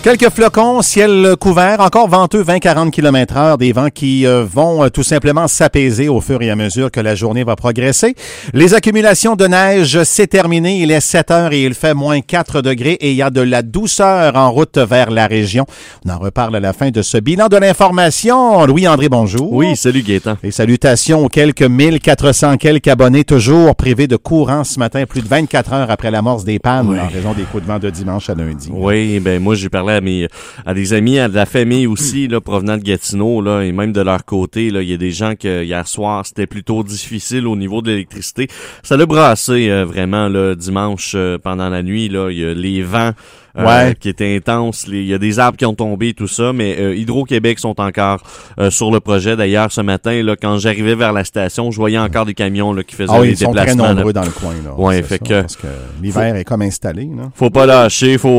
Quelques flocons, ciel couvert, encore venteux, 20-40 km/h, des vents qui vont tout simplement s'apaiser au fur et à mesure que la journée va progresser. Les accumulations de neige, c'est terminé. Il est 7 heures et il fait moins 4 degrés et il y a de la douceur en route vers la région. On en reparle à la fin de ce bilan de l'information. Louis-André, bonjour. Oui, salut Gaétan. Et salutations aux quelques 1400 abonnés toujours privés de courant ce matin, plus de 24 heures après l'amorce des pannes en raison des coups de vent de dimanche à lundi. Oui, ben moi j'ai parlé à des amis, à de la famille aussi, là, provenant de Gatineau, là, et même de leur côté, là, il y a des gens que hier soir, c'était plutôt difficile au niveau de l'électricité. Ça l'a brassé, vraiment, là, dimanche, pendant la nuit, là, il y a les vents, qui étaient intenses, il y a des arbres qui ont tombé, tout ça, mais Hydro-Québec sont encore sur le projet. D'ailleurs, ce matin, là, quand j'arrivais vers la station, je voyais encore des camions là, qui faisaient des déplacements. Ils sont très nombreux dans le coin. Là, ouais, fait que parce que l'hiver est comme installé. Là. Faut pas lâcher, faut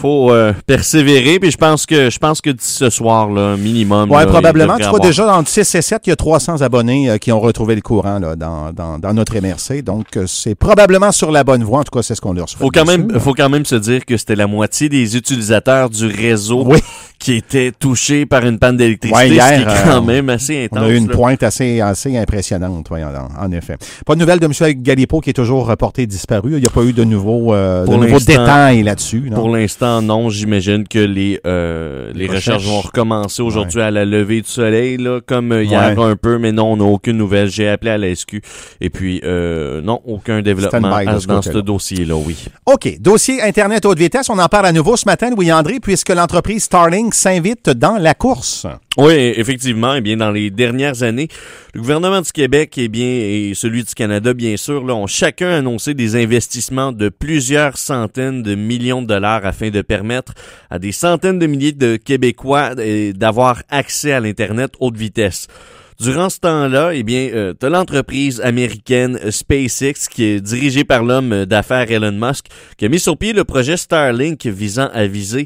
persévérer. Puis je pense que d'ici ce soir, là, minimum. Ouais, là, probablement. Tu vois, déjà, entre 6 et 7, il y a 300 abonnés qui ont retrouvé le courant là, dans notre MRC. Donc, c'est probablement sur la bonne voie. En tout cas, c'est ce qu'on leur souhaite. Faut quand même se dire que c'était la moitié des utilisateurs du réseau qui étaient touchés par une panne d'électricité, hier, ce qui est quand même assez intense. On a eu une pointe assez impressionnante, en effet. Pas de nouvelles de M. Galipo qui est toujours reporté disparu. Il n'y a pas eu de nouveaux détails là-dessus. Non? Pour l'instant, non. J'imagine que les recherches vont recommencer aujourd'hui à la levée du soleil, là, comme hier un peu, mais non, on n'a aucune nouvelle. J'ai appelé à la SQ et puis non, aucun développement dans ce dossier-là, oui. OK. Dossier Internet haute vitesse, on en parle à nouveau ce matin, Louis-André, puisque l'entreprise Starlink s'invite dans la course. Oui, effectivement. Eh bien, dans les dernières années, le gouvernement du Québec et celui du Canada, bien sûr, là, ont chacun annoncé des investissements de plusieurs centaines de millions de dollars afin de permettre à des centaines de milliers de Québécois d'avoir accès à l'Internet haute vitesse. Durant ce temps-là, eh bien, t'as l'entreprise américaine SpaceX qui est dirigée par l'homme d'affaires Elon Musk qui a mis sur pied le projet Starlink visant à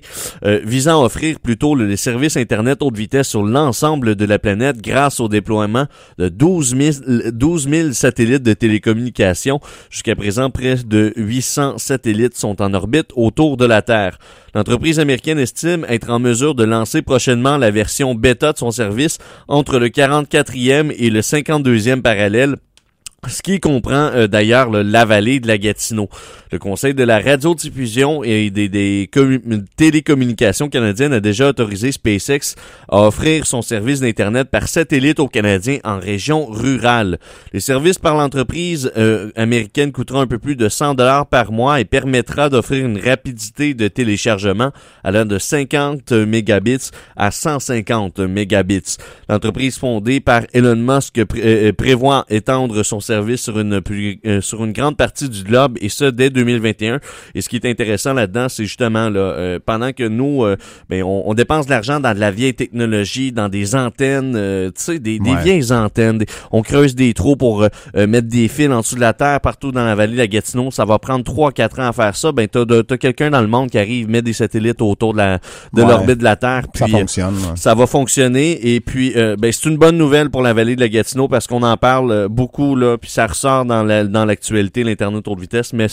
offrir plutôt les services Internet haute vitesse sur l'ensemble de la planète grâce au déploiement de 12 000 satellites de télécommunications. Jusqu'à présent, près de 800 satellites sont en orbite autour de la Terre. L'entreprise américaine estime être en mesure de lancer prochainement la version bêta de son service entre le 44e et le 52e parallèle, ce qui comprend d'ailleurs la vallée de la Gatineau. Le Conseil de la radiodiffusion et des télécommunications canadiennes a déjà autorisé SpaceX à offrir son service d'Internet par satellite aux Canadiens en région rurale. Les services par l'entreprise américaine coûteront un peu plus de 100 $ par mois et permettra d'offrir une rapidité de téléchargement allant de 50 mégabits à 150 mégabits. L'entreprise fondée par Elon Musk prévoit étendre son service sur une grande partie du globe et ce dès 2021. Et ce qui est intéressant là-dedans, c'est justement là pendant que nous on dépense de l'argent dans de la vieille technologie, dans des antennes, tu sais des vieilles antennes, on creuse des trous pour mettre des fils en dessous de la terre partout dans la vallée de la Gatineau, ça va prendre 3-4 ans à faire ça. Ben t'as quelqu'un dans le monde qui arrive met des satellites autour de l'orbite de la Terre, puis ça fonctionne. Ça va fonctionner et puis c'est une bonne nouvelle pour la vallée de la Gatineau parce qu'on en parle beaucoup là. Puis ça ressort dans l'actualité, l'Internet haute vitesse, mais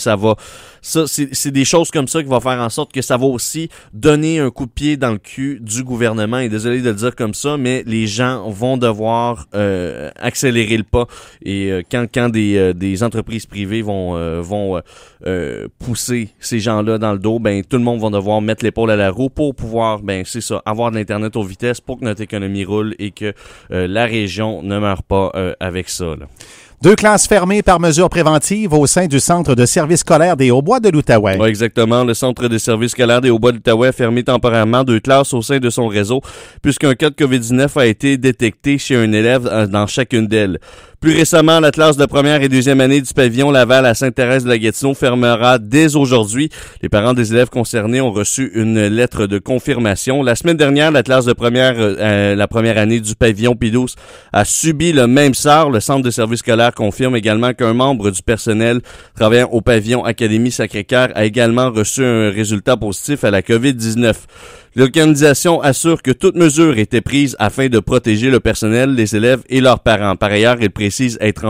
c'est des choses comme ça qui vont faire en sorte que ça va aussi donner un coup de pied dans le cul du gouvernement. Et désolé de le dire comme ça, mais les gens vont devoir accélérer le pas. Et quand des entreprises privées vont pousser ces gens-là dans le dos, tout le monde va devoir mettre l'épaule à la roue pour pouvoir, avoir de l'Internet haute vitesse pour que notre économie roule et que la région ne meure pas avec ça, là. 2 classes fermées par mesure préventive au sein du centre de service scolaire des Hauts-Bois de l'Outaouais. Oui, exactement. Le centre de service scolaire des Hauts-Bois de l'Outaouais a fermé temporairement 2 classes au sein de son réseau puisqu'un cas de COVID-19 a été détecté chez un élève dans chacune d'elles. Plus récemment, la classe de première et deuxième année du pavillon Laval à Sainte-Thérèse de la Gatineau fermera dès aujourd'hui. Les parents des élèves concernés ont reçu une lettre de confirmation. La semaine dernière, la classe de la première année du pavillon Pidouce a subi le même sort. Le centre de service scolaire confirme également qu'un membre du personnel travaillant au pavillon Académie Sacré-Cœur a également reçu un résultat positif à la COVID-19. L'organisation assure que toute mesure était prise afin de protéger le personnel, les élèves et leurs parents. Par ailleurs, il précise précise être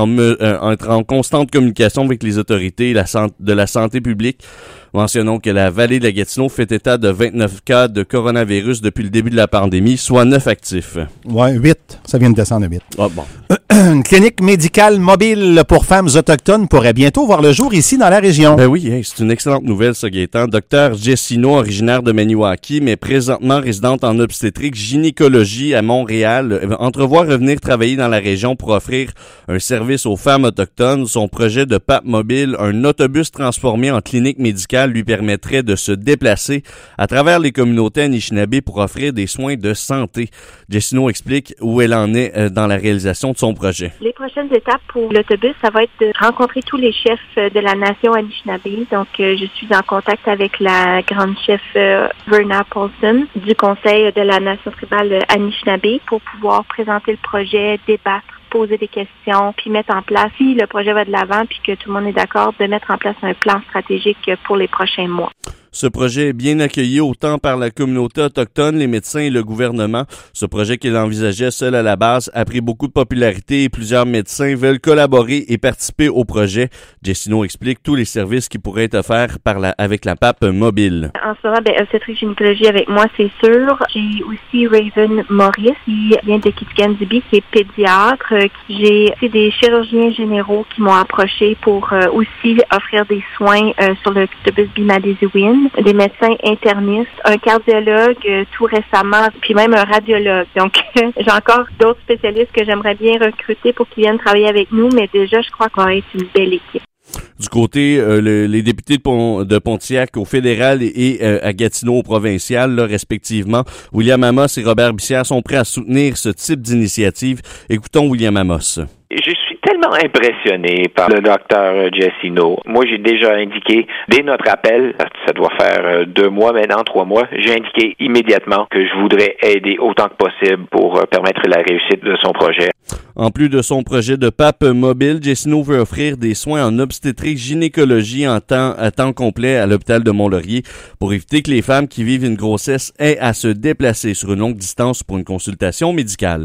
en constante communication avec les autorités de la santé publique. Mentionnons que la vallée de la Gatineau fait état de 29 cas de coronavirus depuis le début de la pandémie, soit 9 actifs. Ouais, 8. Ça vient de descendre à 8. Ah bon. Une clinique médicale mobile pour femmes autochtones pourrait bientôt voir le jour ici dans la région. Ben oui, c'est une excellente nouvelle, ça, Gaétan. Docteur Jessino, originaire de Maniwaki, mais présentement résidente en obstétrique gynécologie à Montréal, entrevoit revenir travailler dans la région pour offrir un service aux femmes autochtones. Son projet de PAP mobile, un autobus transformé en clinique médicale, lui permettrait de se déplacer à travers les communautés Anishinaabe pour offrir des soins de santé. Jessino explique où elle en est dans la réalisation de son projet. Les prochaines étapes pour l'autobus, ça va être de rencontrer tous les chefs de la nation Anishinaabe. Donc, je suis en contact avec la grande chef Verna Paulson du Conseil de la nation tribale Anishinaabe pour pouvoir présenter le projet, débattre, poser des questions, puis mettre en place, si le projet va de l'avant puis que tout le monde est d'accord, de mettre en place un plan stratégique pour les prochains mois. Ce projet est bien accueilli autant par la communauté autochtone, les médecins et le gouvernement. Ce projet qu'il envisageait seul à la base a pris beaucoup de popularité et plusieurs médecins veulent collaborer et participer au projet. Jessino explique tous les services qui pourraient être offerts avec la PAP mobile. En ce moment, obstétrique gynécologie avec moi, c'est sûr. J'ai aussi Raven Maurice, qui vient de Kitkian-Zibi, qui est pédiatre. J'ai aussi des chirurgiens généraux qui m'ont approché pour aussi offrir des soins sur le autobus Bimadesiwin. Des médecins internistes, un cardiologue tout récemment, puis même un radiologue. Donc, j'ai encore d'autres spécialistes que j'aimerais bien recruter pour qu'ils viennent travailler avec nous, mais déjà, je crois qu'on va être une belle équipe. Du côté, les députés de Pontiac au fédéral et à Gatineau au provincial, là, respectivement, William Amos et Robert Bissière sont prêts à soutenir ce type d'initiative. Écoutons William Amos. Je suis tellement impressionné par le docteur Jessino. Moi, j'ai déjà indiqué, dès notre appel, ça doit faire 2 mois maintenant, 3 mois, j'ai indiqué immédiatement que je voudrais aider autant que possible pour permettre la réussite de son projet. En plus de son projet de PAP mobile, Jessino veut offrir des soins en obstétrique gynécologie à temps complet à l'hôpital de Mont-Laurier pour éviter que les femmes qui vivent une grossesse aient à se déplacer sur une longue distance pour une consultation médicale.